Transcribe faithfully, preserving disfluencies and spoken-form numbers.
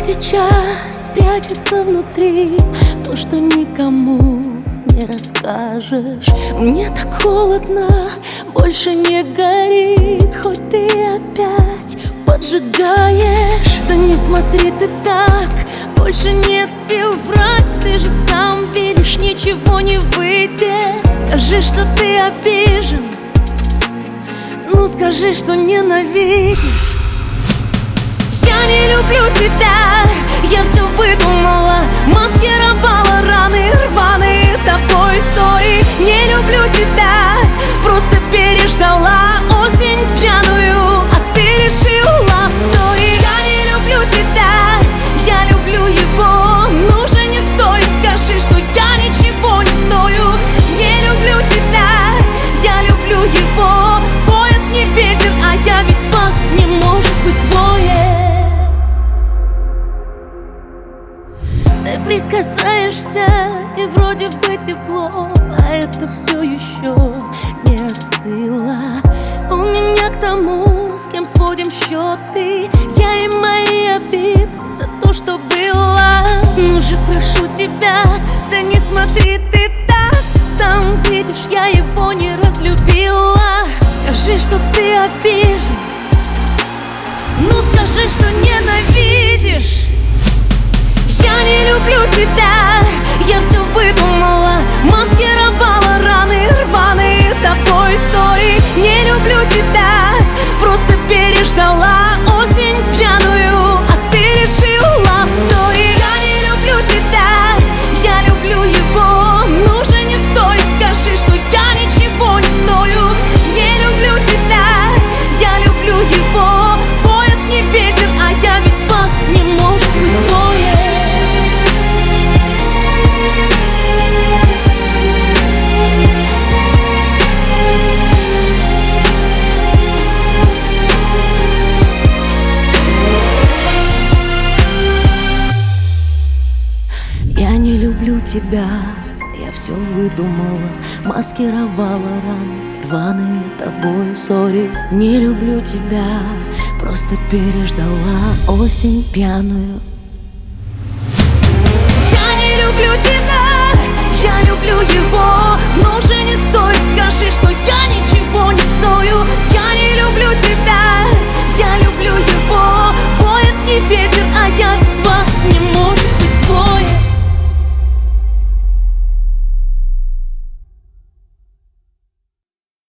сейчас прячется внутри, то, что никому не расскажешь. Мне так холодно, больше не горит, хоть ты опять поджигаешь. Да не смотри ты так, больше нет сил врать. Ты же сам видишь, ничего не выйдет. Скажи, что ты обижен, ну скажи, что ненавидишь. Я не люблю тебя, я все выдумала, маскировала раны рваные тобой ссори. Не люблю тебя, просто переждала осень пьяную, а ты решила в стори. Я не люблю тебя, я люблю его, ну же не стой, скажи, что я ничего не стою. Не люблю тебя, я люблю его, воет не ветер, а я ведь вас не может быть двое. Ты прикасаешься, и вроде бы тепло, а это все еще не остыло. У меня к тому, с кем сводим счеты, я и мои обиды за то, что было. Ну же, прошу тебя, да не смотри ты так, сам видишь, я его не разлюбила. Скажи, что ты обижен, ну скажи, что ненавидишь. Я не люблю тебя, я все выдумала, маскировала раны рваные тобой ссори. Не люблю тебя, просто переждала осень пьяную, а ты решила в стори. Я не люблю тебя, я люблю его, ну же не стой, скажи, что я ничего не стою. Не люблю тебя, я люблю его, воет не ветер, а я ведь вас не может быть двое. Я не люблю тебя, я все выдумала, маскировала раны рваные тобой ссори. Не люблю тебя, просто переждала осень пьяную. Я не люблю тебя, я люблю его, ну же не стой, скажи, что я ничего не стою. Я не люблю тебя.